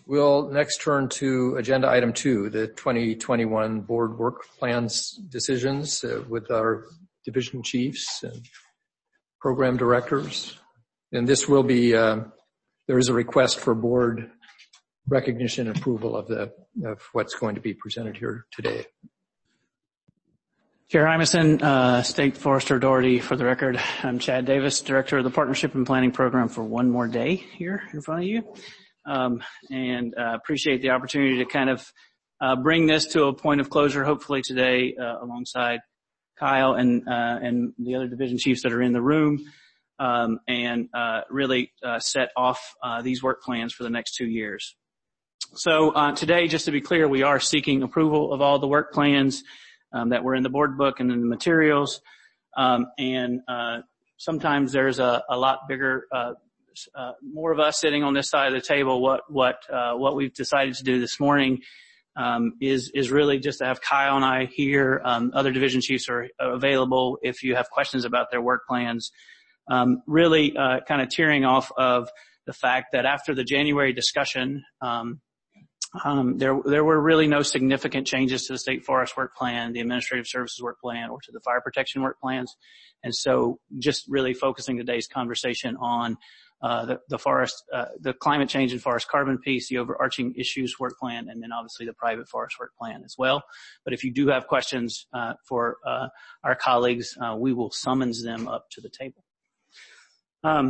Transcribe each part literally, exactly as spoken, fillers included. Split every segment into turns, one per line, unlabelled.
We'll next turn to agenda item two, the twenty twenty-one board work plans decisions uh, with our division chiefs and program directors. And this will be, uh, there is a request for board recognition and approval of the of what's going to be presented here today.
Chair Imeson, uh, State Forester Authority, for the record. I'm Chad Davis, Director of the Partnership and Planning Program for One More Day here in front of you. Um, and uh, appreciate the opportunity to kind of uh, bring this to a point of closure, hopefully today, uh, alongside Kyle and uh, and the other division chiefs that are in the room, um, and uh, really uh, set off uh, these work plans for the next two years. So uh, today, just to be clear, we are seeking approval of all the work plans um, that were in the board book and in the materials, um, and uh, sometimes there's a, a lot bigger uh, Uh, more of us sitting on this side of the table. What what uh, what we've decided to do this morning um, is is really just to have Kyle and I here. Um, other division chiefs are available if you have questions about their work plans. Um, really, uh, kind of tearing off of the fact that after the January discussion, um, um, there there were really no significant changes to the state forest work plan, the administrative services work plan, or to the fire protection work plans. And so, just really focusing today's conversation on Uh, the, the forest, uh, the climate change and forest carbon piece, the overarching issues work plan, and then obviously the private forest work plan as well. But if you do have questions uh, for uh, our colleagues, uh, we will summons them up to the table. Um,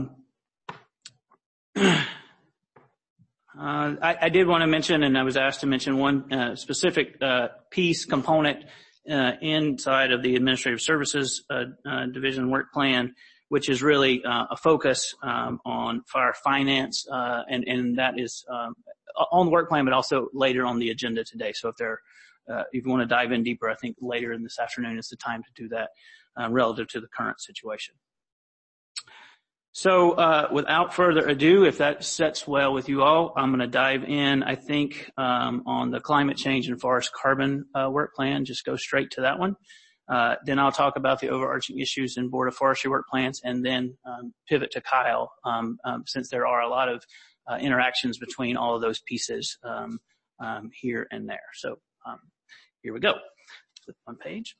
uh, I, I did want to mention, and I was asked to mention one uh, specific uh, piece, component uh, inside of the administrative services uh, uh, division work plan, which is really uh, a focus um, on fire finance, uh, and, and that is um, on the work plan, but also later on the agenda today. So if there, uh, if you want to dive in deeper, I think later in this afternoon is the time to do that uh, relative to the current situation. So uh, without further ado, if that sets well with you all, I'm going to dive in, I think, um, on the climate change and forest carbon uh, work plan. Just go straight to that one. Uh, then I'll talk about the overarching issues in Board of Forestry work plans, and then um, pivot to Kyle, um, um, since there are a lot of uh, interactions between all of those pieces um, um, here and there. So um, here we go. Flip one page.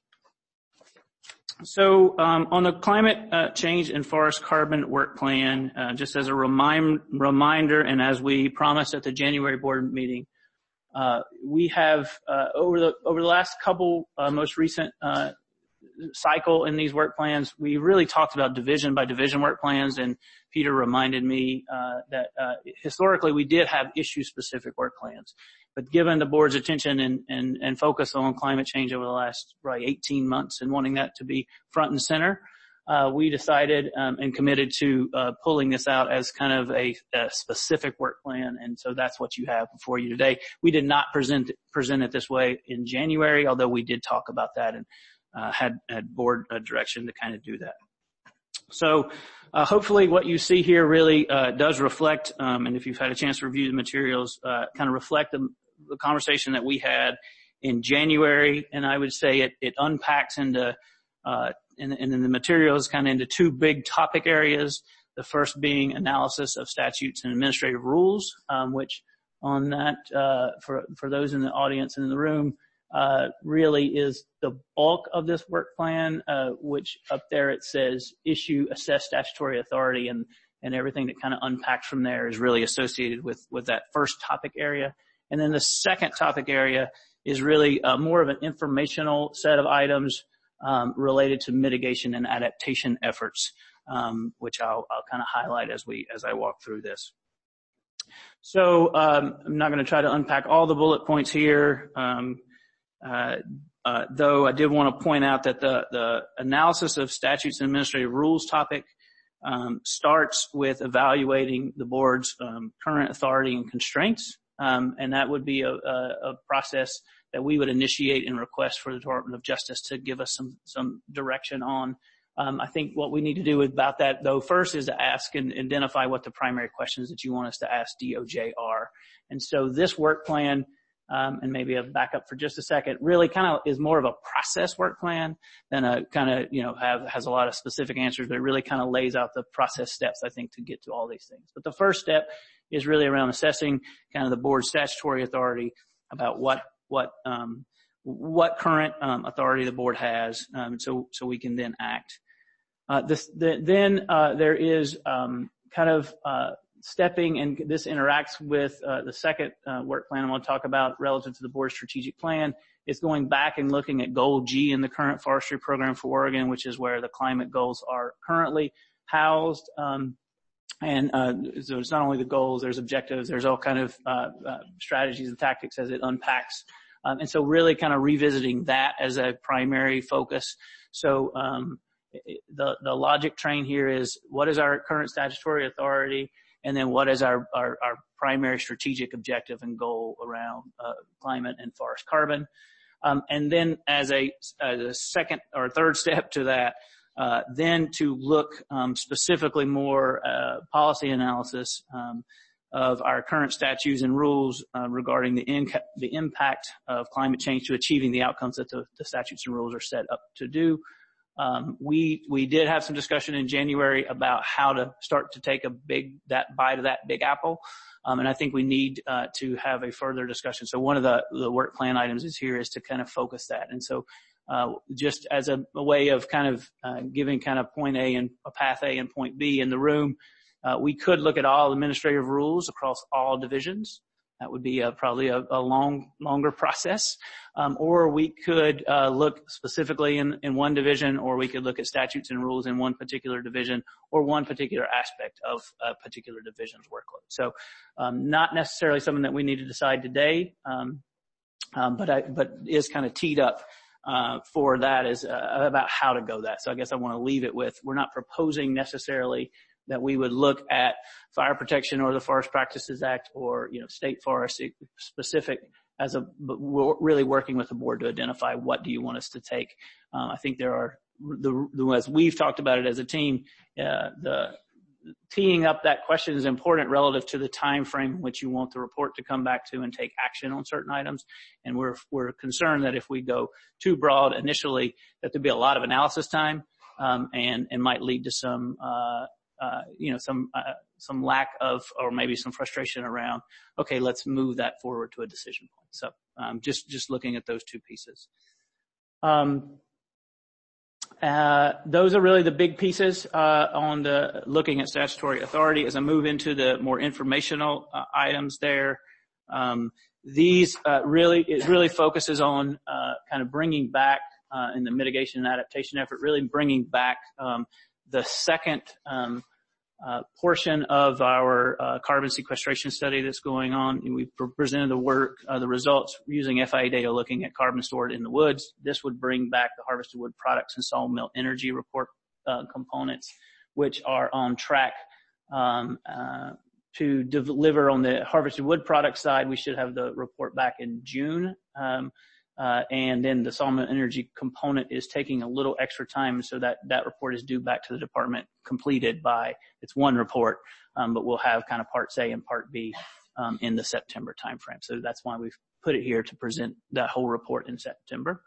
So um, on the climate uh, change and forest carbon work plan, uh, just as a remind, reminder, and as we promised at the January board meeting, Uh, we have, uh, over the, over the last couple, uh, most recent, uh, cycle in these work plans, we really talked about division by division work plans, and Peter reminded me, uh, that, uh, historically we did have issue specific work plans. But given the board's attention and, and, and focus on climate change over the last, probably eighteen months and wanting that to be front and center, Uh, we decided um, and committed to uh, pulling this out as kind of a, a specific work plan, and so that's what you have before you today. We did not present it, present it this way in January, although we did talk about that and uh, had, had board uh, direction to kind of do that. So uh, hopefully what you see here really uh, does reflect, um, and if you've had a chance to review the materials, uh, kind of reflect the, the conversation that we had in January, and I would say it, it unpacks into uh, And, and then the materials kind of into two big topic areas. The first being analysis of statutes and administrative rules, um, which on that, uh, for, for those in the audience and in the room, uh, really is the bulk of this work plan, uh, which up there it says issue, assess statutory authority, and, and everything that kind of unpacks from there is really associated with, with that first topic area. And then the second topic area is really uh, more of an informational set of items Um, related to mitigation and adaptation efforts, um, which I'll, I'll kind of highlight as we as I walk through this. So um, I'm not going to try to unpack all the bullet points here, um, uh, uh, though I did want to point out that the the analysis of statutes and administrative rules topic um, starts with evaluating the board's um, current authority and constraints, um, and that would be a, a, a process that we would initiate and request for the Department of Justice to give us some, some direction on. Um, I think what we need to do about that, though, first is to ask and identify what the primary questions that you want us to ask D O J are. And so this work plan, um, and maybe I'll back up for just a second, really kind of is more of a process work plan than a kind of, you know, have, has a lot of specific answers, but it really kind of lays out the process steps, I think, to get to all these things. But the first step is really around assessing kind of the board's statutory authority about what, what, um, what current, um, authority the board has, um, so, so we can then act. Uh, this, the, then, uh, there is, um, kind of, uh, stepping, and this interacts with, uh, the second, uh, work plan I'm going to talk about relative to the board's strategic plan. It's going back and looking at goal G in the current forestry program for Oregon, which is where the climate goals are currently housed. Um, and, uh, so it's not only the goals, there's objectives, there's all kind of, uh, uh strategies and tactics as it unpacks. Um, and so really kind of revisiting that as a primary focus. So, um, the, the logic train here is what is our current statutory authority? And then what is our, our, our primary strategic objective and goal around, uh, climate and forest carbon? Um, and then as a, as a second or third step to that, uh, then to look, um, specifically more, uh, policy analysis, um, of our current statutes and rules, uh, regarding the, in, the impact of climate change to achieving the outcomes that the, the statutes and rules are set up to do. Um, we, we did have some discussion in January about how to start to take a big, that bite of that big apple. Um, and I think we need, uh, to have a further discussion. So one of the, the work plan items is here is to kind of focus that. And so, uh, just as a, a way of kind of, uh, giving kind of point A and a path A and point B in the room, uh, we could look at all administrative rules across all divisions. That would be a, probably a, a long, longer process. Um, or we could, uh, look specifically in, in one division, or we could look at statutes and rules in one particular division or one particular aspect of a particular division's workload. So, um, not necessarily something that we need to decide today, um, um, but I, but is kind of teed up, uh, for that is, uh, about how to go that. So I guess I want to leave it with, we're not proposing necessarily that we would look at fire protection or the Forest Practices Act or, you know, state forest specific as a, but we're really working with the board to identify what do you want us to take. Um, I think there are, the, the, as we've talked about it as a team, uh, the teeing up that question is important relative to the time frame in which you want the report to come back to and take action on certain items. And we're, we're concerned that if we go too broad initially, that there'd be a lot of analysis time, um, and, and might lead to some, uh, Uh, you know, some, uh, some lack of, or maybe some frustration around, okay, let's move that forward to a decision point. So, um, just, just looking at those two pieces. Um, uh, those are really the big pieces, uh, on the looking at statutory authority. As I move into the more informational, uh, items there, um, these, uh, really, it really focuses on, uh, kind of bringing back, uh, in the mitigation and adaptation effort, really bringing back, um, the second um, uh, portion of our uh, carbon sequestration study that's going on. We presented the work, uh, the results using F I A data looking at carbon stored in the woods. This would bring back the harvested wood products and sawmill energy report uh, components, which are on track um, uh, to deliver on the harvested wood product side. We should have the report back in June. Um, Uh, and then the sawmill energy component is taking a little extra time, so that that report is due back to the department completed by, it's one report, um, but we'll have kind of parts A and part B um, in the September timeframe. So that's why we've put it here to present that whole report in September.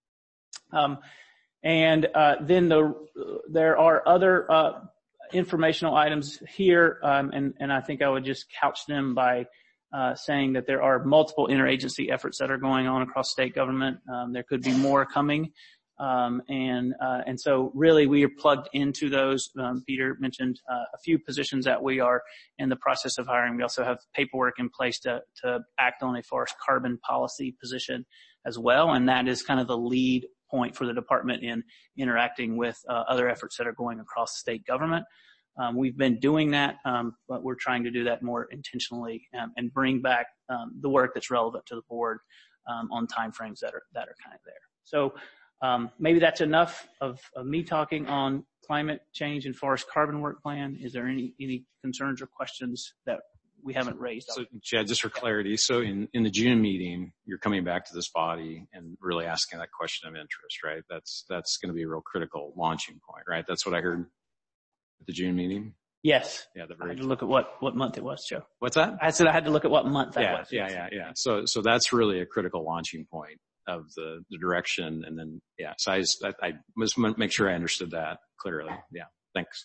Um, and uh, then the there are other uh, informational items here, um, and and I think I would just couch them by Uh, saying that there are multiple interagency efforts that are going on across state government. Um, there could be more coming. Um, and, uh, and so really we are plugged into those. Um, Peter mentioned, uh, a few positions that we are in the process of hiring. We also have paperwork in place to, to act on a forest carbon policy position as well. And that is kind of the lead point for the department in interacting with, uh, other efforts that are going across state government. Um, we've been doing that, um, but we're trying to do that more intentionally, um, and bring back um, the work that's relevant to the board um, on timeframes that are that are kind of there. So um, maybe that's enough of, of me talking on climate change and forest carbon work plan. Is there any any concerns or questions that we haven't raised?
So, Chad, just for clarity, so in, in the June meeting, you're coming back to this body and really asking that question of interest, right? That's that's going to be a real critical launching point, right? That's what I heard at the June meeting?
Yes.
Yeah, the very
I had to look at what, what month it was, Joe.
What's that?
I said I had to look at what month that
yeah,
was.
Yeah, yeah, yeah. So, so that's really a critical launching point of the, the direction. And then, yeah, so I just, I, I must make sure I understood that clearly. Yeah, thanks.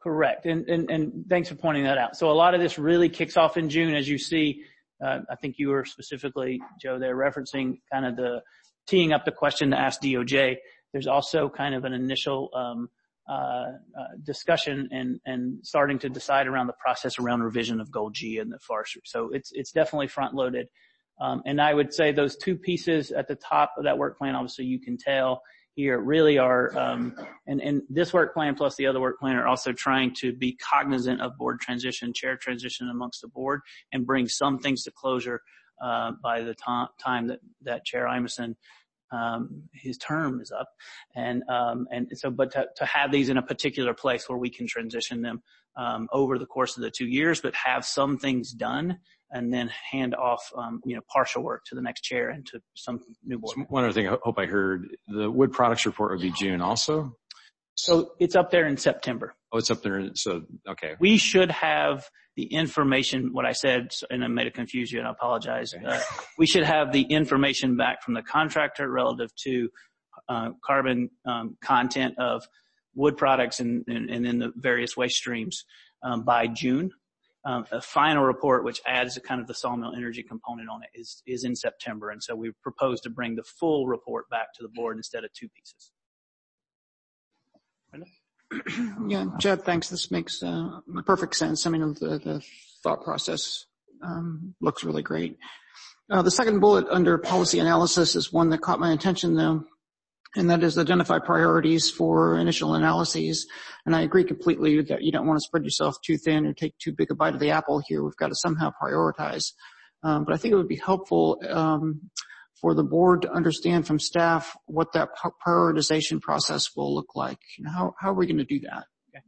Correct. And, and, and thanks for pointing that out. So a lot of this really kicks off in June, as you see. Uh, I think you were specifically, Joe, there referencing kind of the teeing up the question to ask D O J. There's also kind of an initial, um, uh, uh, discussion and, and starting to decide around the process around revision of Goal G and the forestry. So it's, it's definitely front loaded. Um, and I would say those two pieces at the top of that work plan, obviously you can tell here really are, um, and, and this work plan plus the other work plan are also trying to be cognizant of board transition, chair transition amongst the board and bring some things to closure, uh, by the to- time that, that Chair Imeson, um, his term is up. And, um, and so, but to, to have these in a particular place where we can transition them, um, over the course of the two years, but have some things done and then hand off, um, you know, partial work to the next chair and to some new board.
So one other thing I hope I heard, the wood products report would be June also?
So it's up there in September.
Oh, it's up there. So, okay.
We should have the information, what I said, and I may have confused you and I apologize. Uh, we should have the information back from the contractor relative to, uh, carbon, um, content of wood products and, and, and then the various waste streams, um, by June. Um, a final report, which adds a kind of the sawmill energy component on it, is, is in September. And so we propose to bring the full report back to the board instead of two pieces.
Yeah, Jed, thanks. This makes uh, perfect sense. I mean, the, the thought process um, looks really great. Uh, the second bullet under policy analysis is one that caught my attention, though, and that is identify priorities for initial analyses. And I agree completely that you don't want to spread yourself too thin or take too big a bite of the apple here. We've got to somehow prioritize. Um, but I think it would be helpful um, for the board to understand from staff what that prioritization process will look like. You know, how, how are we going to do that?
Okay.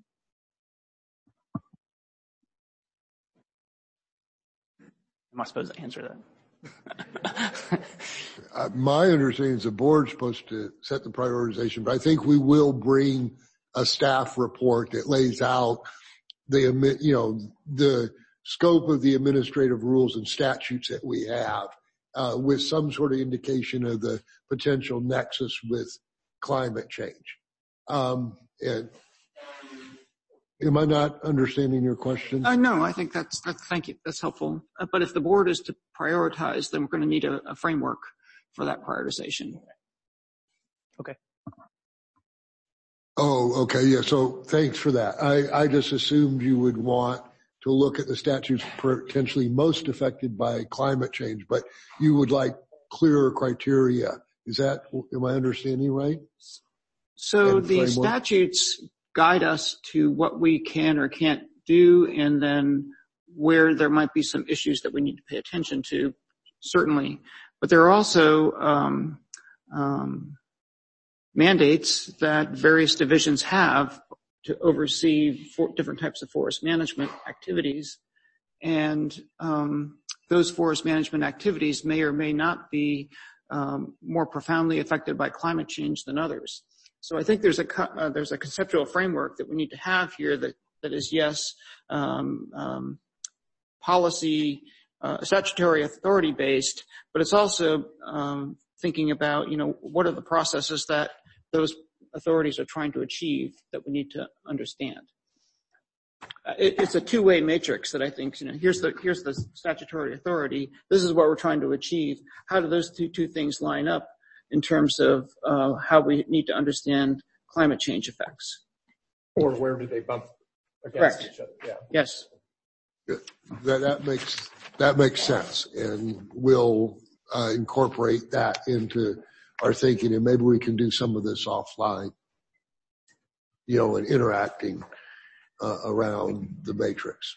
Am I supposed to answer that?
uh, my understanding is the board's supposed to set the prioritization, but I think we will bring a staff report that lays out the, you know, the scope of the administrative rules and statutes that we have. Uh, with some sort of indication of the potential nexus with climate change. Um, and am I not understanding your question?
Uh, no, I think that's, that's, thank you. That's helpful. Uh, but if the board is to prioritize, then we're going to need a, a framework for that prioritization.
Okay.
Oh, okay. Yeah. So thanks for that. I, I just assumed you would want to look at the statutes potentially most affected by climate change, but you would like clearer criteria. Is that, am I understanding right?
So
and
the
framework?
Statutes guide us to what we can or can't do, and then where there might be some issues that we need to pay attention to, certainly. But there are also um, um, mandates that various divisions have to oversee for different types of forest management activities. And um, those forest management activities may or may not be um, more profoundly affected by climate change than others. So I think there's a uh, there's a conceptual framework that we need to have here that that is, yes, um, um, policy, uh, statutory authority based, but it's also um, thinking about, you know, what are the processes that those authorities are trying to achieve that we need to understand. Uh, it, it's a two-way matrix that I think, you know, here's the here's the statutory authority. This is what we're trying to achieve. How do those two two things line up in terms of uh, how we need to understand climate change effects?
Or where do they bump against
Correct.
each other? Yeah.
Yes.
That, that makes, that makes sense. And we'll uh, incorporate that into our thinking, and maybe we can do some of this offline, you know, and interacting uh, around the matrix.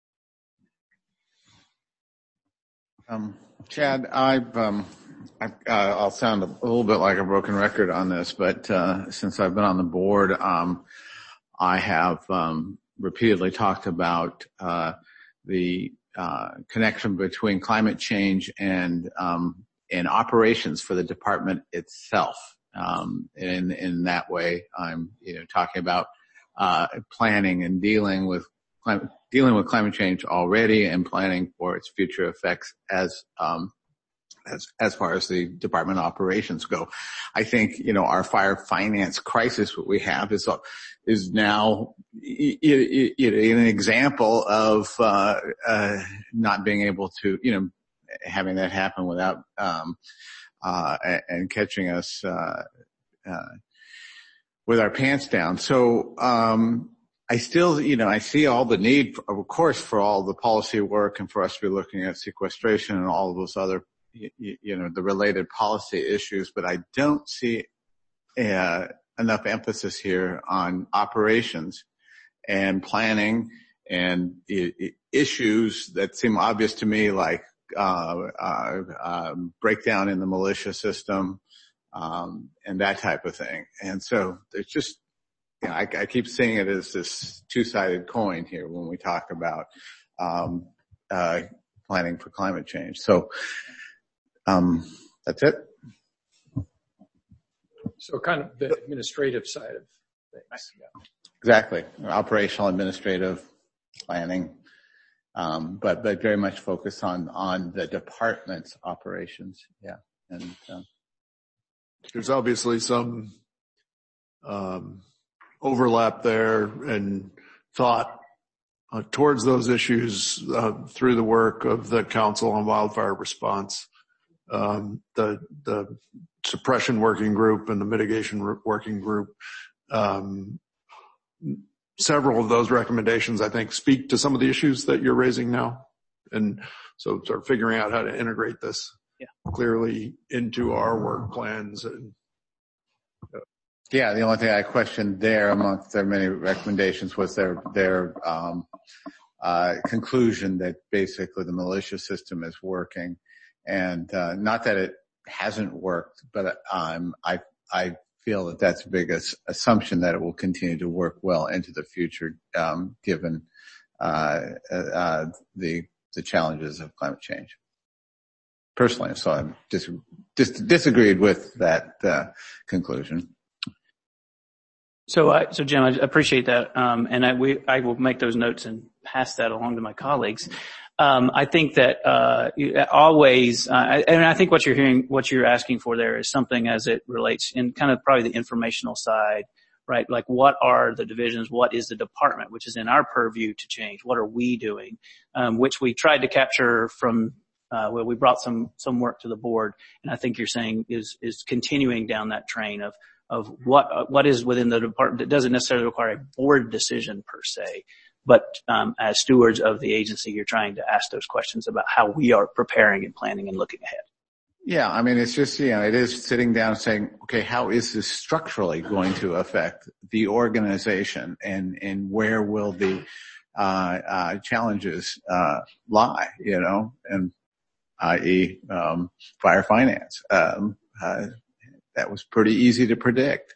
Um, Chad, I've, um, I, uh, I'll sound a little bit like a broken record on this, but uh, since I've been on the board, um, I have um, repeatedly talked about uh, the uh, connection between climate change and um, and operations for the department itself. Um, in in that way, I'm you know talking about uh, planning and dealing with climate, dealing with climate change already, and planning for its future effects as um, as, as far as the department operations go. I think, you know, our fire finance crisis, what we have is, is now you know, an example of, uh, uh, not being able to, you know, having that happen without, um, uh, and catching us, uh, uh, with our pants down. So, um, I still, you know, I see all the need, of course, for all the policy work and for us to be looking at sequestration and all of those other, you, you know, the related policy issues, but I don't see uh, enough emphasis here on operations and planning and I- I issues that seem obvious to me, like uh, uh, uh, breakdown in the militia system um, and that type of thing. And so there's just, you know, I, I keep seeing it as this two-sided coin here when we talk about um, uh, planning for climate change. So um, that's it.
So kind of the administrative side of things. Yeah.
Exactly. Operational, administrative, planning, um, but but very much focused on on the department's operations. Yeah, and um,
there's obviously some um, overlap there and thought uh, towards those issues uh, through the work of the Council on Wildfire Response, um, the the suppression working group and the mitigation working group. Um, several of those recommendations, I think, speak to some of the issues that you're raising now. And so sort of figuring out how to integrate this
yeah.
clearly into our work plans. And,
uh, yeah, the only thing I questioned there amongst their many recommendations was their, their, um, uh, conclusion that basically the militia system is working. And, uh, not that it hasn't worked, but, um, I, I, feel that that's a big assumption that it will continue to work well into the future, um, given uh, uh, the the challenges of climate change. Personally, so I'm dis- dis- disagreed with that uh, conclusion.
So, I, so Jim, I appreciate that, um, and I, we, I will make those notes and pass that along to my colleagues. Um, I think that, uh, always, uh, and I think what you're hearing, what you're asking for there is something as it relates in kind of probably the informational side, right? Like what are the divisions? What is the department, which is in our purview to change? What are we doing? Um, which we tried to capture from, uh, well, we brought some, some work to the board. And I think you're saying is, is continuing down that train of, of what, uh, what is within the department that doesn't necessarily require a board decision per se. But um, as stewards of the agency, you're trying to ask those questions about how we are preparing and planning and looking ahead.
Yeah, I mean, it's just, you know, it is sitting down and saying, okay, how is this structurally going to affect the organization, and and where will the uh, uh, challenges uh, lie, you know, and that is um, fire finance. Um, uh, that was pretty easy to predict.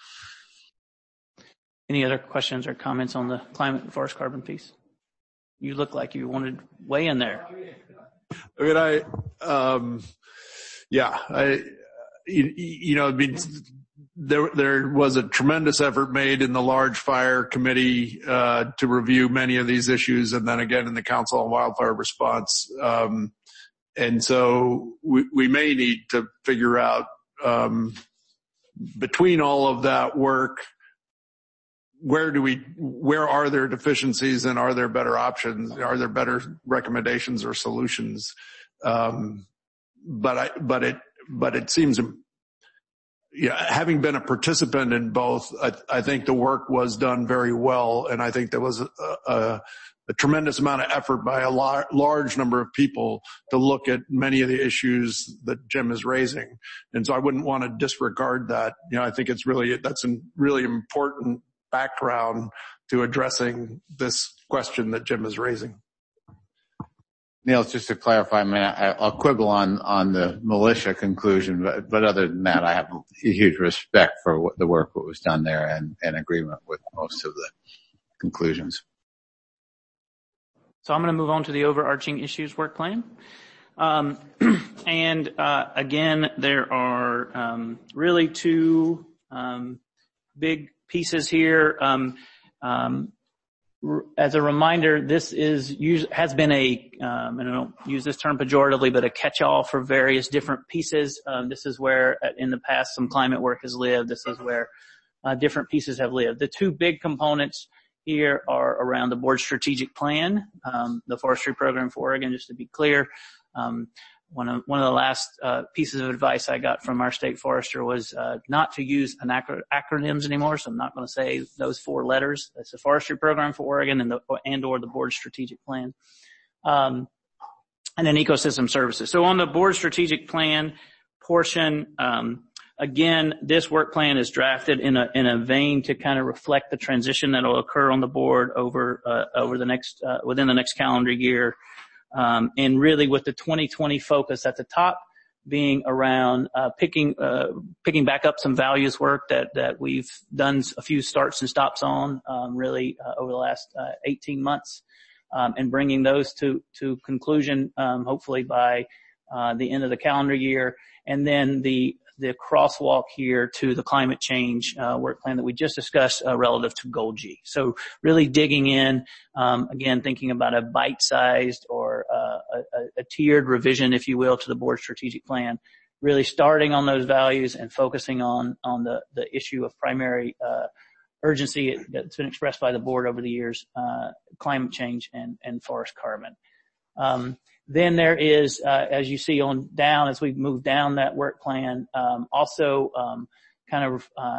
Any other questions or comments on the climate and forest carbon piece? You look like you wanted way in there.
I mean, I, um, yeah, I, you, you know, I mean, there, there was a tremendous effort made in the large fire committee, uh, to review many of these issues. And then again in the Council on Wildfire Response. Um, and so we, we may need to figure out, um, between all of that work, where do we, where are there deficiencies, and are there better options? Are there better recommendations or solutions? Um, but I, but it, but it seems, yeah, having been a participant in both, I, I think the work was done very well. And I think there was a, a, a tremendous amount of effort by a lar- large number of people to look at many of the issues that Jim is raising. And so I wouldn't want to disregard that. You know, I think it's really, that's a really important background to addressing this question that Jim is raising.
Neil, just to clarify, I mean, I, I'll quibble on, on the militia conclusion, but, but other than that, I have a huge respect for what, the work that was done there, and, and agreement with most of the conclusions.
So I'm going to move on to the overarching issues work plan. Um, and, uh, again, there are, um, really two, um, big pieces here. Um, um, as a reminder, this is has been a, um, and I don't use this term pejoratively, but a catch-all for various different pieces. Um, this is where, in the past, some climate work has lived. This is where uh, different pieces have lived. The two big components here are around the board strategic plan, um, the forestry program for Oregon. Just to be clear, um, One of, one of the last uh, pieces of advice I got from our state forester was uh, not to use an acro- acronyms anymore, so I'm not going to say those four letters. That's the forestry program for Oregon and the and or the board strategic plan. Um, and then ecosystem services. So on the board strategic plan portion, um, again, this work plan is drafted in a in a vein to kind of reflect the transition that will occur on the board over uh, over the next uh, within the next calendar year. Um, and really with the twenty twenty focus at the top being around, uh, picking, uh, picking back up some values work that, that we've done a few starts and stops on, um, really, uh, over the last, uh, eighteen months, um, and bringing those to, to conclusion, um, hopefully by, uh, the end of the calendar year. And then the, the crosswalk here to the climate change uh, work plan that we just discussed uh, relative to Goal G. So really digging in, um, again, thinking about a bite-sized or uh, a, a tiered revision, if you will, to the board strategic plan, really starting on those values and focusing on on the, the issue of primary uh, urgency that's been expressed by the board over the years, uh, climate change and, and forest carbon. Um, Then there is, uh, as you see on down, as we move down that work plan, um, also um, kind of uh,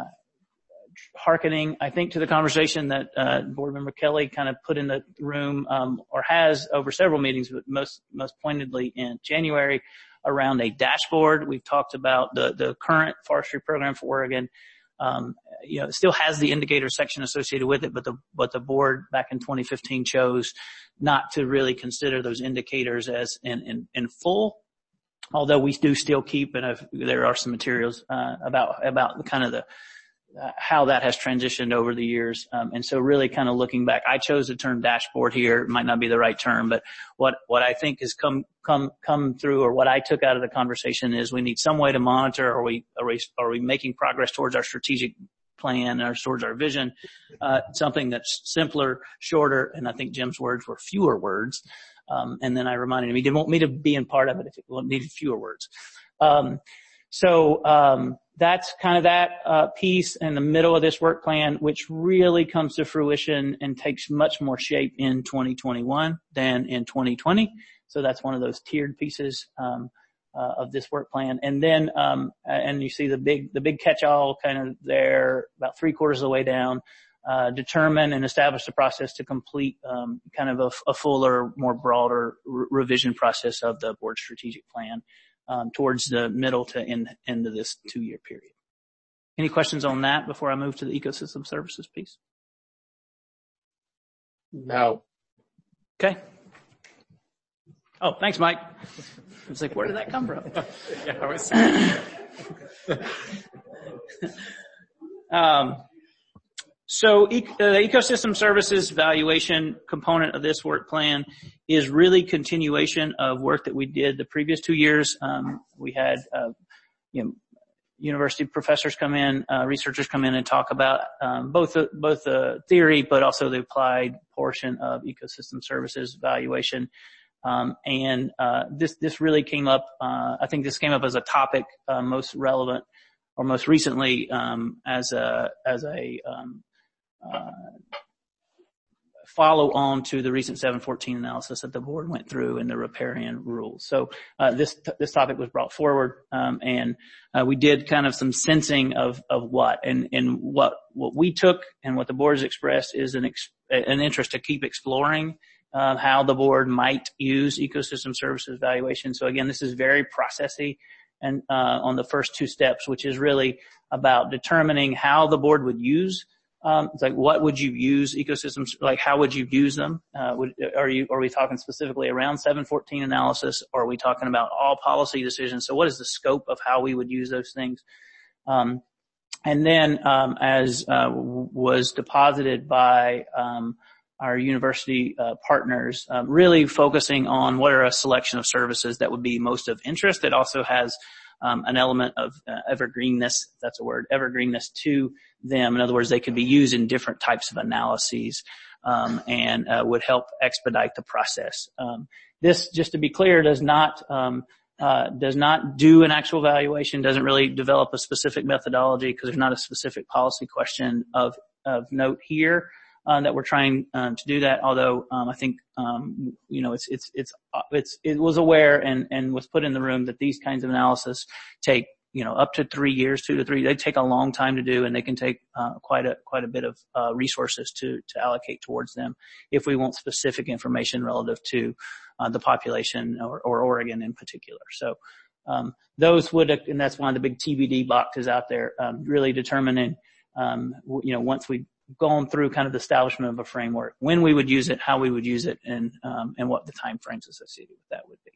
hearkening, I think, to the conversation that uh, Board Member Kelly kind of put in the room, um, or has over several meetings, but most most pointedly in January, around a dashboard. We've talked about the the current forestry program for Oregon. Um, you know, it still has the indicator section associated with it, but the but the board back in twenty fifteen chose not to really consider those indicators as in, in, in full, although we do still keep, and I've, there are some materials uh, about about kind of the uh, how that has transitioned over the years. Um, and so really kind of looking back, I chose the term dashboard here. It might not be the right term, but what what I think has come come come through, or what I took out of the conversation, is we need some way to monitor. Are we are we, are we making progress towards our strategic plan or towards our vision, uh, something that's simpler, shorter, and I think Jim's words were fewer words. Um, and then I reminded him he didn't want me to be in part of it if it needed fewer words. Um, so, um, that's kind of that, uh, piece in the middle of this work plan, which really comes to fruition and takes much more shape in twenty twenty-one than in twenty twenty. So that's one of those tiered pieces, um, Uh, of this work plan. And then, um, and you see the big, the big catch-all kind of there, about three quarters of the way down, uh, determine and establish the process to complete, um, kind of a, a fuller, more broader re- revision process of the board strategic plan, um, towards the middle to end, end of this two-year period. Any questions on that before I move to the ecosystem services piece?
No.
Okay. Oh, thanks, Mike. I was like, where did that come from?
Yeah, I was.
um, so e- uh, the ecosystem services valuation component of this work plan is really continuation of work that we did the previous two years. Um, we had, uh, you know, university professors come in, uh, researchers come in and talk about um, both the, both the theory, but also the applied portion of ecosystem services valuation. Um, and, uh, this, this really came up, uh, I think this came up as a topic, uh, most relevant or most recently, um, as a, as a, um, uh, follow on to the recent seven fourteen analysis that the board went through in the riparian rules. So, uh, this, this topic was brought forward, um, and, uh, we did kind of some sensing of, of what, and, and what, what we took and what the board has expressed is an, ex, an interest to keep exploring Uh, how the board might use ecosystem services valuation. So again, this is very processy and uh, on the first two steps, which is really about determining how the board would use. Um, it's like, what would you use ecosystems? Like, how would you use them? Uh, would, are you are we talking specifically around seven fourteen analysis, or are we talking about all policy decisions? So, what is the scope of how we would use those things? Um, and then, um, as uh, w- was deposited by um, our university uh, partners, um, really focusing on what are a selection of services that would be most of interest. It also has um, an element of uh, evergreenness, if that's a word, evergreenness to them. In other words, they could be used in different types of analyses. um, and uh, would help expedite the process. Um, this, just to be clear, does not um, uh, does not do an actual valuation, doesn't really develop a specific methodology because there's not a specific policy question of of note here. Uh, that we're trying um, to do that, although um, I think um, you know it's it's it's it's it was aware and and was put in the room that these kinds of analysis take you know up to three years, two to three. They take a long time to do, and they can take uh, quite a quite a bit of uh, resources to to allocate towards them if we want specific information relative to uh, the population or, or Oregon in particular. So um, those would, and that's one of the big T B D boxes out there, um, really determining um, you know once we gone through kind of the establishment of a framework, when we would use it, how we would use it, and um, and what the time frames associated with that would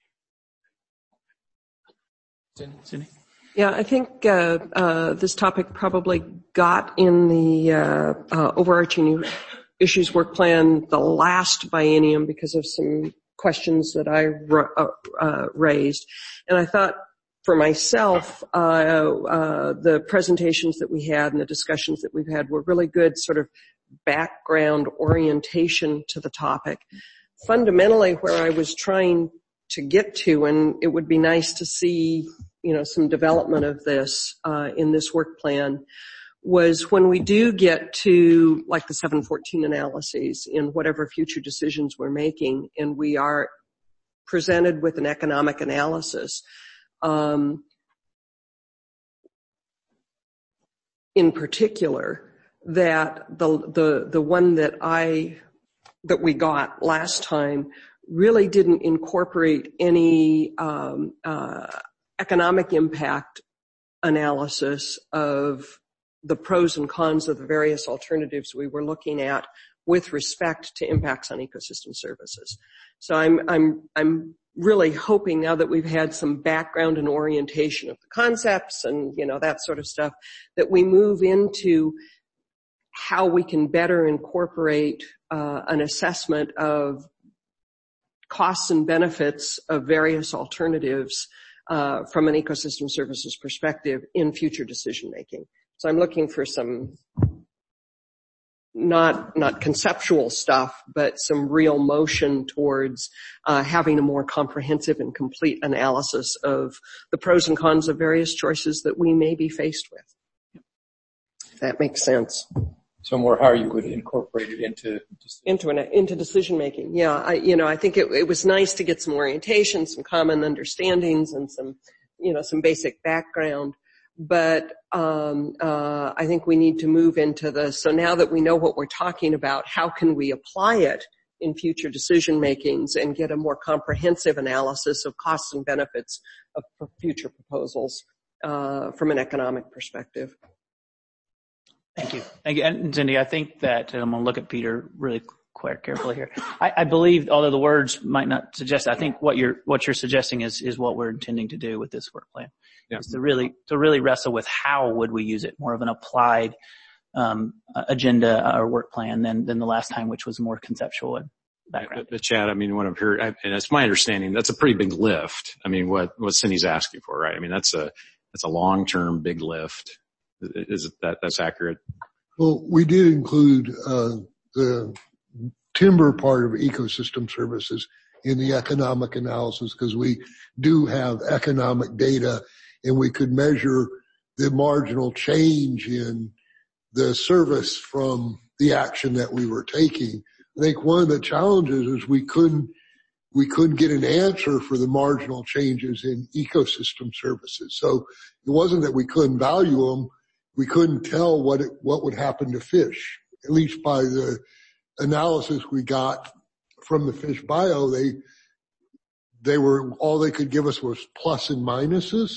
be. Cindy?
Yeah, I think uh, uh, this topic probably got in the uh, uh, overarching issues work plan the last biennium because of some questions that I uh, uh, raised, and I thought, for myself, uh, uh, the presentations that we had and the discussions that we've had were really good sort of background orientation to the topic. Fundamentally, where I was trying to get to, and it would be nice to see, you know, some development of this, uh, in this work plan, was when we do get to like the seven fourteen analyses in whatever future decisions we're making, and we are presented with an economic analysis. Um, in particular, that the, the, the one that I, that we got last time really didn't incorporate any, um, uh, economic impact analysis of the pros and cons of the various alternatives we were looking at with respect to impacts on ecosystem services. So I'm, I'm, I'm really hoping now that we've had some background and orientation of the concepts and, you know, that sort of stuff, that we move into how we can better incorporate uh, an assessment of costs and benefits of various alternatives uh, from an ecosystem services perspective in future decision making. So I'm looking for some not not conceptual stuff, but some real motion towards uh having a more comprehensive and complete analysis of the pros and cons of various choices that we may be faced with. If that makes sense.
So more how you would incorporate it into
into an into decision making. Yeah, I you know I think it, it was nice to get some orientation, some common understandings, and some you know some basic background. But um uh I think we need to move into the, so now that we know what we're talking about, how can we apply it in future decision makings and get a more comprehensive analysis of costs and benefits of future proposals uh from an economic perspective.
Thank you. Thank you. And Cindy, I think that, and I'm going to look at Peter really quite carefully here. I, I believe, although the words might not suggest, I think what you're, what you're suggesting is, is what we're intending to do with this work plan. Yeah. Is to really, to really wrestle with how would we use it, more of an applied, um, agenda or work plan than, than the last time, which was more conceptual and background.
But, but Chad, I mean, what I'm hearing, and it's my understanding, that's a pretty big lift. I mean, what, what Cindy's asking for, right? I mean, that's a, that's a long-term big lift. Is it that, that's accurate?
Well, we did include, uh, the timber part of ecosystem services in the economic analysis because we do have economic data and we could measure the marginal change in the service from the action that we were taking. I think one of the challenges is we couldn't, we couldn't get an answer for the marginal changes in ecosystem services. So it wasn't that we couldn't value them. We couldn't tell what it, what would happen to fish, at least by the analysis we got from the fish bio. They, they were, all they could give us was plus and minuses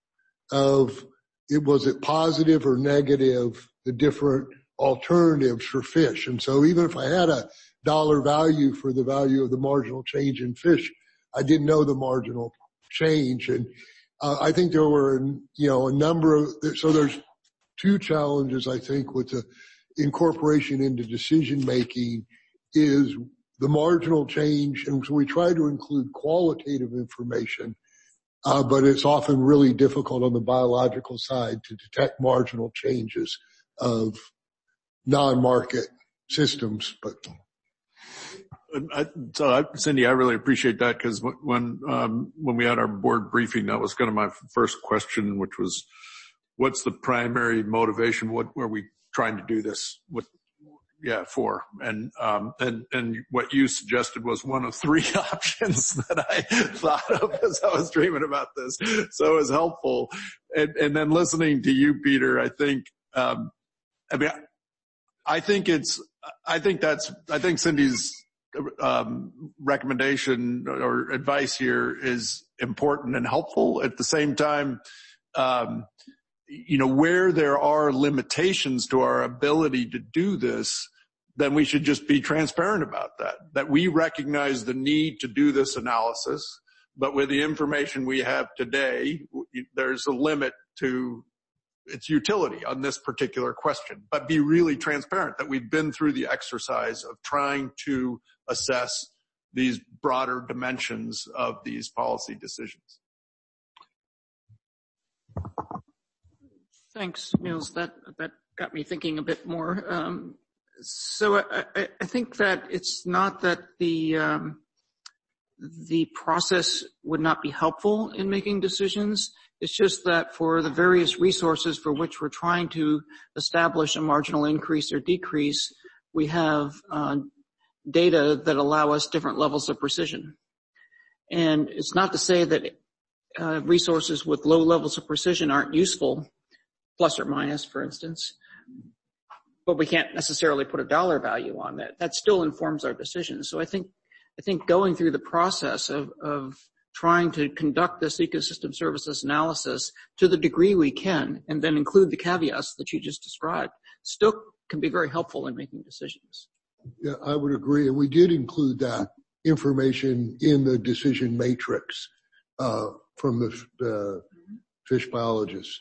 of it, was it positive or negative, the different alternatives for fish. And so even if I had a dollar value for the value of the marginal change in fish, I didn't know the marginal change. And uh, I think there were, you know, a number of, so there's two challenges, I think, with the incorporation into decision making is the marginal change. And so we try to include qualitative information, uh, but it's often really difficult on the biological side to detect marginal changes of non-market systems, but.
I, so I, Cindy, I really appreciate that because when, um, when we had our board briefing, that was kind of my first question, which was, what's the primary motivation? What were we trying to do this? What, yeah, for? And, um, and, and what you suggested was one of three options that I thought of as I was dreaming about this. So it was helpful. And, and then listening to you, Peter, I think, um, I mean, I think it's, I think that's, I think Cindy's, um, recommendation or advice here is important and helpful. At the same time, um, you know, where there are limitations to our ability to do this, then we should just be transparent about that, that we recognize the need to do this analysis, but with the information we have today, there's a limit to its utility on this particular question, but be really transparent that we've been through the exercise of trying to assess these broader dimensions of these policy decisions.
Thanks, Niels. That, that got me thinking a bit more. Um, so I, I, I think that it's not that the, um, the process would not be helpful in making decisions. It's just that for the various resources for which we're trying to establish a marginal increase or decrease, we have uh, data that allow us different levels of precision. And it's not to say that uh, resources with low levels of precision aren't useful, plus or minus, for instance, but we can't necessarily put a dollar value on that. That still informs our decisions. So I think I think going through the process of, of trying to conduct this ecosystem services analysis to the degree we can, and then include the caveats that you just described, still can be very helpful in making decisions.
Yeah, I would agree. And we did include that information in the decision matrix uh, from the, the fish biologist.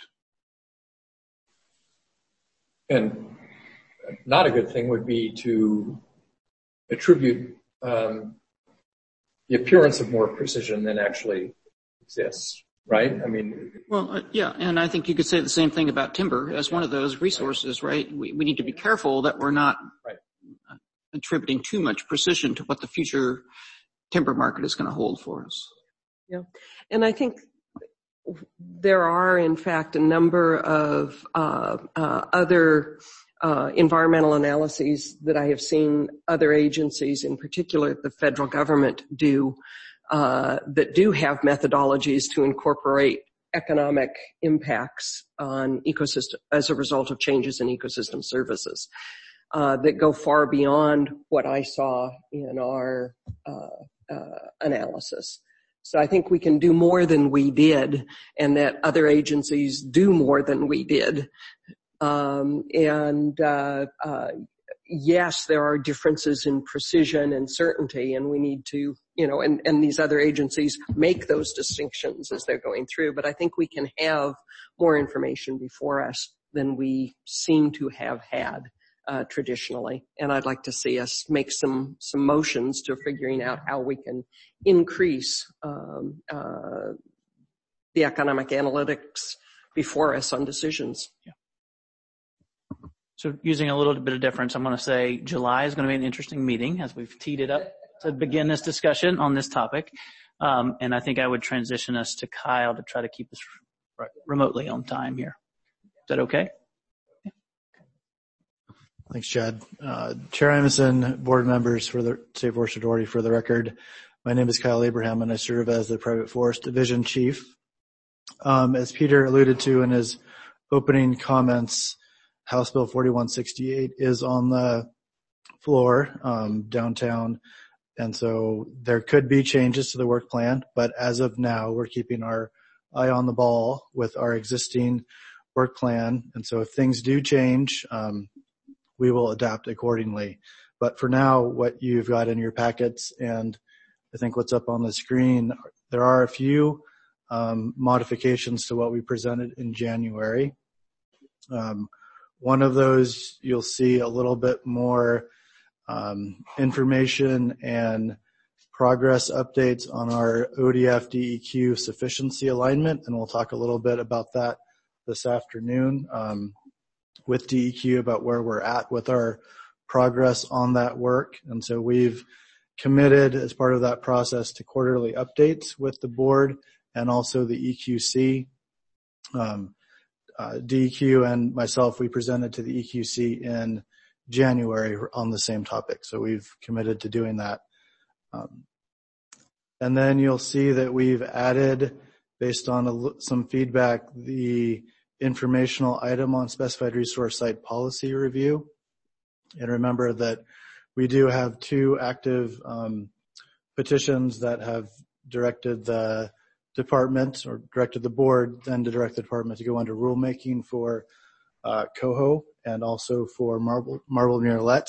And not a good thing would be to attribute um, the appearance of more precision than actually exists, right? I mean,
well, uh, yeah, and I think you could say the same thing about timber as one of those resources, right? We, we need to be careful that we're not
right.
attributing too much precision to what the future timber market is going to hold for us.
Yeah, and I think there are, in fact, a number of uh, uh, other uh, environmental analyses that I have seen other agencies, in particular the federal government, do uh, that do have methodologies to incorporate economic impacts on ecosystem as a result of changes in ecosystem services uh, that go far beyond what I saw in our uh, uh, analysis. So I think we can do more than we did, and that other agencies do more than we did. Um, and uh, uh, yes, there are differences in precision and certainty, and we need to, you know, and, and these other agencies make those distinctions as they're going through. But I think we can have more information before us than we seem to have had uh, traditionally. And I'd like to see us make some some motions to figuring out how we can increase um, uh, the economic analytics before us on decisions.
Yeah. So using a little bit of difference, I'm going to say July is going to be an interesting meeting as we've teed it up to begin this discussion on this topic. Um, and I think I would transition us to Kyle to try to keep us right, remotely on time here. Is that okay? Yeah.
Thanks, Chad. Uh, Chair Emerson, board members for the State Forest Authority, for the record, my name is Kyle Abraham and I serve as the Private Forest Division Chief. Um, as Peter alluded to in his opening comments, House Bill forty-one sixty-eight is on the floor um, downtown, and so there could be changes to the work plan, but as of now, we're keeping our eye on the ball with our existing work plan, and so if things do change, um, we will adapt accordingly. But for now, what you've got in your packets and I think what's up on the screen, there are a few um, modifications to what we presented in January. Um, One of those, you'll see a little bit more um, information and progress updates on our O D F D E Q sufficiency alignment, and we'll talk a little bit about that this afternoon um, with D E Q about where we're at with our progress on that work. And so we've committed as part of that process to quarterly updates with the board and also the E Q C. Um, uh, D E Q and myself, we presented to the E Q C in January on the same topic. So we've committed to doing that. Um, and then you'll see that we've added, based on a, some feedback, the informational item on specified resource site policy review. And remember that we do have two active um, petitions that have directed the department or directed the board then to direct the department to go under rulemaking for uh, Coho and also for Marble, Marble Murrelet.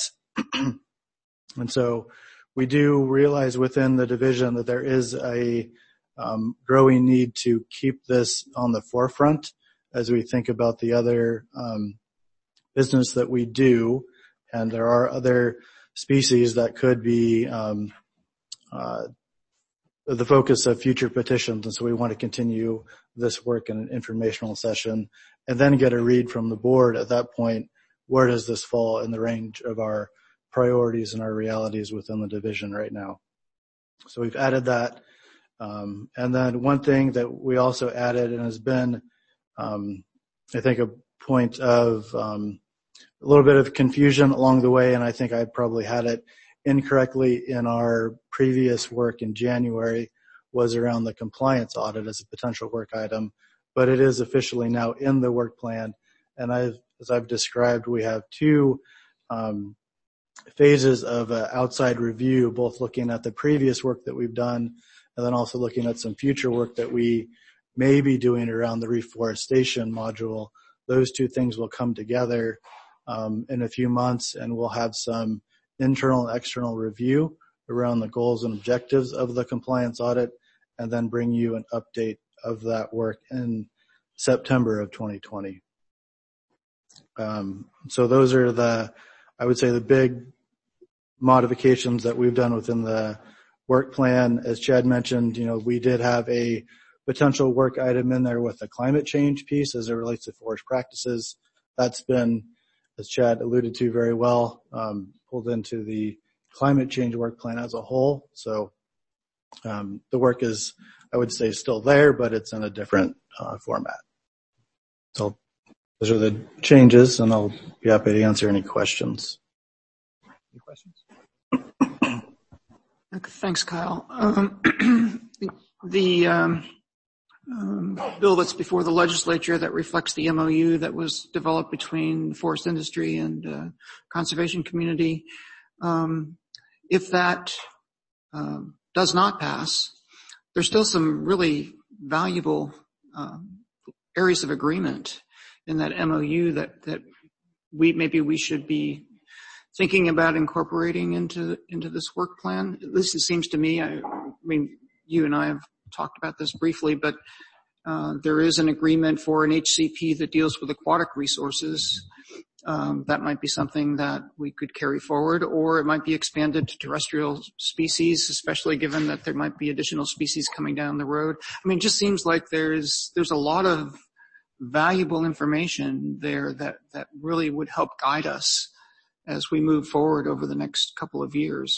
And so we do realize within the division that there is a um, growing need to keep this on the forefront as we think about the other um, business that we do. And there are other species that could be um, uh, the focus of future petitions. And so we want to continue this work in an informational session and then get a read from the board at that point. Where does this fall in the range of our priorities and our realities within the division right now? So we've added that. Um, and then one thing that we also added and has been, um, I think, a point of um, a little bit of confusion along the way, and I think I probably had it incorrectly in our previous work in January, was around the compliance audit as a potential work item, but it is officially now in the work plan. And I've, as I've described, we have two um, phases of uh, outside review, both looking at the previous work that we've done and then also looking at some future work that we may be doing around the reforestation module. Those two things will come together um, in a few months, and we'll have some internal and external review around the goals and objectives of the compliance audit, and then bring you an update of that work in September of twenty twenty. Um, so those are the, I would say, the big modifications that we've done within the work plan. As Chad mentioned, you know, we did have a potential work item in there with the climate change piece as it relates to forest practices. That's been, as Chad alluded to very well, um, pulled into the climate change work plan as a whole. So um, the work is, I would say, still there, but it's in a different uh, format. So those are the changes, and I'll be happy to answer any questions. Any questions?
Okay, thanks, Kyle. Um, the um, um, bill that's before the legislature that reflects the M O U that was developed between the forest industry and uh, conservation community, um, if that um, does not pass, there's still some really valuable um, areas of agreement in that M O U that, that we, maybe we should be thinking about incorporating into, into this work plan. At least it seems to me, I, I mean, you and I have talked about this briefly, but, uh, there is an agreement for an H C P that deals with aquatic resources. Um, that might be something that we could carry forward, or it might be expanded to terrestrial species, especially given that there might be additional species coming down the road. I mean, it just seems like there's, there's a lot of valuable information there that, that really would help guide us as we move forward over the next couple of years.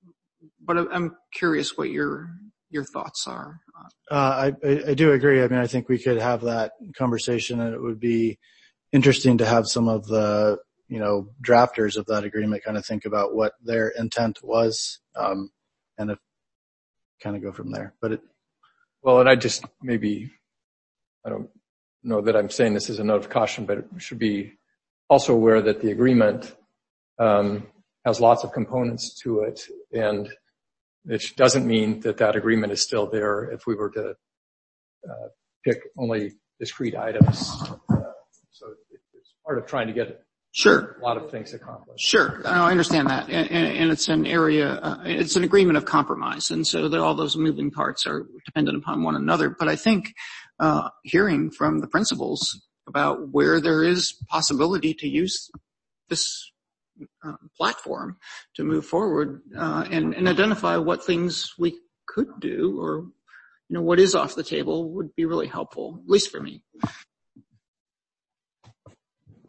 But I'm curious what your, your thoughts are.
Uh, I, I do agree. I mean, I think we could have that conversation, and it would be interesting to have some of the, you know, drafters of that agreement kind of think about what their intent was, um, and if, kind of go from there. But it,
well, and I just maybe, I don't know that I'm saying this is a note of caution, but it should be also aware that the agreement um, has lots of components to it, and it doesn't mean that that agreement is still there if we were to uh, pick only discrete items. Uh, so it's part of trying to get
sure.
a lot of things accomplished.
Sure, I understand that, and, and it's an area, uh, it's an agreement of compromise, and so that all those moving parts are dependent upon one another. But I think uh, hearing from the principals about where there is possibility to use this uh, platform to move forward uh, and, and identify what things we could do, or you know what is off the table, would be really helpful, at least for me.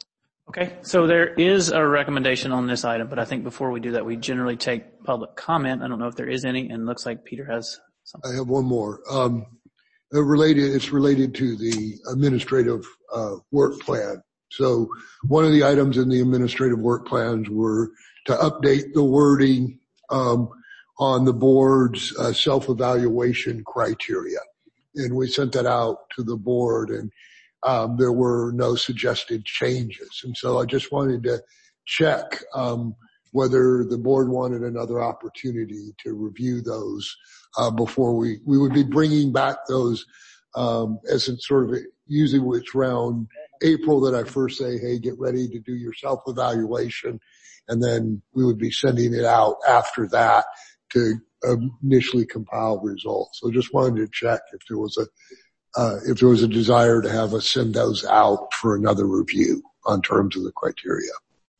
Okay, so there is a recommendation on this item, but I think before we do that, we generally take public comment. I don't know if there is any, and it looks like Peter has something.
I have one more. Um, related, it's related to the administrative uh, work plan. So one of the items in the administrative work plans were to update the wording um, on the board's uh, self-evaluation criteria. And we sent that out to the board, and um, there were no suggested changes. And so I just wanted to check um, whether the board wanted another opportunity to review those uh, before we, we would be bringing back those um, as it's sort of usually it's around April that I first say, hey, get ready to do your self-evaluation. And then we would be sending it out after that to initially compile results. So just wanted to check if there was a, uh, if there was a desire to have us send those out for another review on terms of the criteria.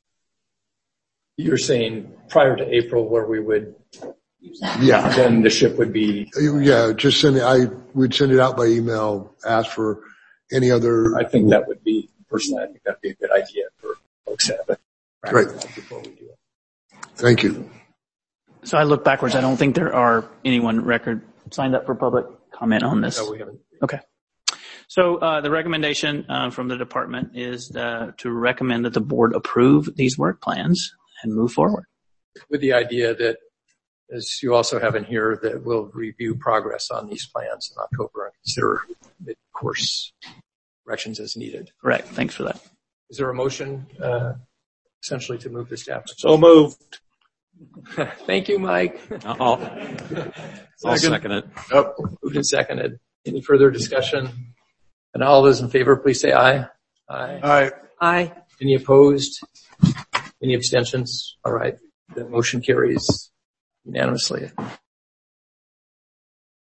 You're saying prior to April where we would,
yeah,
then the ship would be.
Yeah, just send it, I would send it out by email, ask for any other.
I think that would be, personally, I think that'd be a good idea for folks to have it.
Great.
Before we do it.
Thank you.
So I look backwards. I don't think there are anyone record signed up for public comment on this.
No, we haven't.
Okay. So uh, the recommendation uh, from the department is uh, to recommend that the board approve these work plans and move forward.
With the idea that, as you also have in here, that we'll review progress on these plans in October and consider mid-course corrections as needed.
Correct. Thanks for that.
Is there a motion uh, essentially to move the staff?
So moved.
Thank you, Mike.
I'll, I'll second it.
Oh, moved and seconded. Any further discussion? And all those in favor, please say aye. Aye.
Aye.
Aye.
Any opposed? Any abstentions? All right. The motion carries unanimously.